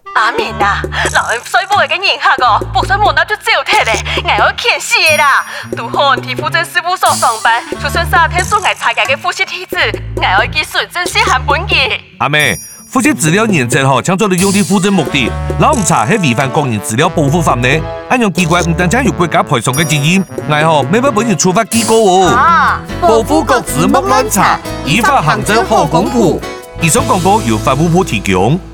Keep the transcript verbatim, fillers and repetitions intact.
阿明啊，老人衰无会跟人客哦，不算无那就走脱嘞，我要欠死的啦！拄好去户政事务所上班，就算三天送来查家嘅户籍地址，我要去纯正写函本记。 阿妹，户籍资料验证吼，抢做你用的户政目的，老唔查係违反個人資料保護法呢。安樣機關唔單止有國家賠償嘅責任，我吼未俾本人處罰機構哦。 啊！ 保護各自莫亂查，依法行政好公布。以上廣告由法務部提供。